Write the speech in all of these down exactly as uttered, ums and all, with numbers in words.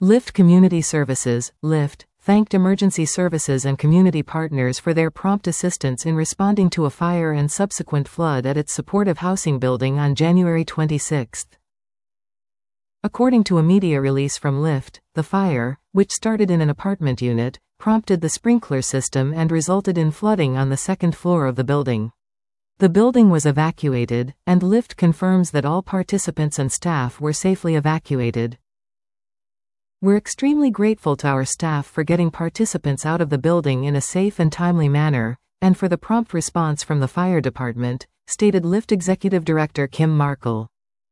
Lyft Community Services, Lyft, thanked emergency services and community partners for their prompt assistance in responding to a fire and subsequent flood at its supportive housing building on January twenty-sixth. According to a media release from Lyft, the fire, which started in an apartment unit, prompted the sprinkler system and resulted in flooding on the second floor of the building. The building was evacuated, and Lyft confirms that all participants and staff were safely evacuated. "We're extremely grateful to our staff for getting participants out of the building in a safe and timely manner, and for the prompt response from the fire department," stated Lyft Executive Director Kim Markle.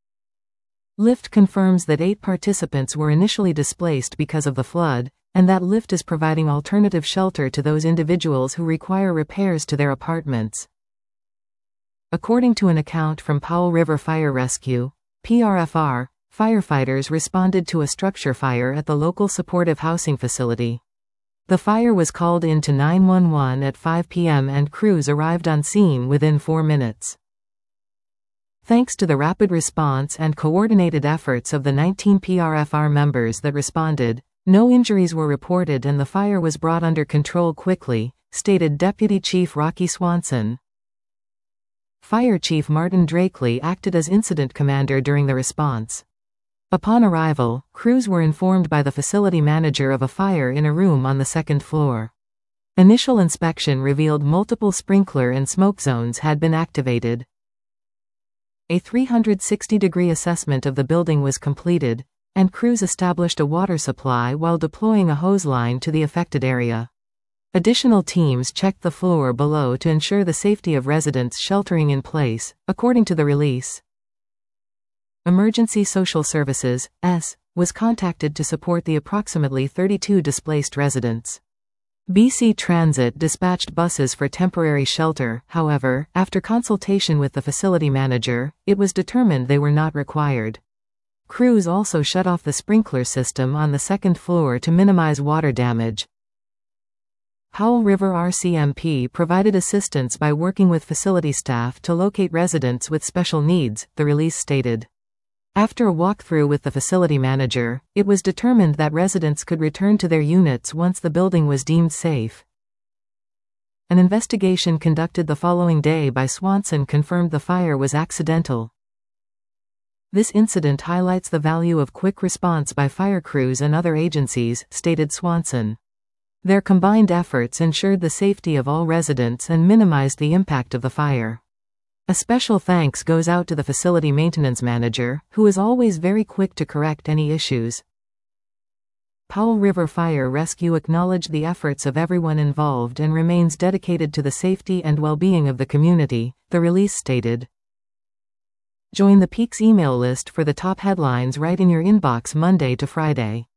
Lyft confirms that eight participants were initially displaced because of the flood, and that Lyft is providing alternative shelter to those individuals who require repairs to their apartments. According to an account from Powell River Fire Rescue, P R F R, firefighters responded to a structure fire at the local supportive housing facility. The fire was called in to nine one one at five p m and crews arrived on scene within four minutes. Thanks to the rapid response and coordinated efforts of the nineteen P R F R members that responded, no injuries were reported and the fire was brought under control quickly, stated Deputy Chief Rocky Swanson. Fire Chief Martin Drakely acted as incident commander during the response. Upon arrival, crews were informed by the facility manager of a fire in a room on the second floor. Initial inspection revealed multiple sprinkler and smoke zones had been activated. A three hundred sixty degree assessment of the building was completed, and crews established a water supply while deploying a hose line to the affected area. Additional teams checked the floor below to ensure the safety of residents sheltering in place, according to the release. Emergency Social Services, S, was contacted to support the approximately thirty-two displaced residents. B C Transit dispatched buses for temporary shelter, however, after consultation with the facility manager, it was determined they were not required. Crews also shut off the sprinkler system on the second floor to minimize water damage. Powell River R C M P provided assistance by working with facility staff to locate residents with special needs, the release stated. After a walkthrough with the facility manager, it was determined that residents could return to their units once the building was deemed safe. An investigation conducted the following day by Swanson confirmed the fire was accidental. "This incident highlights the value of quick response by fire crews and other agencies," stated Swanson. Their combined efforts ensured the safety of all residents and minimized the impact of the fire. A special thanks goes out to the facility maintenance manager, who is always very quick to correct any issues. Powell River Fire Rescue acknowledged the efforts of everyone involved and remains dedicated to the safety and well-being of the community, the release stated. Join the Peaks email list for the top headlines right in your inbox Monday to Friday.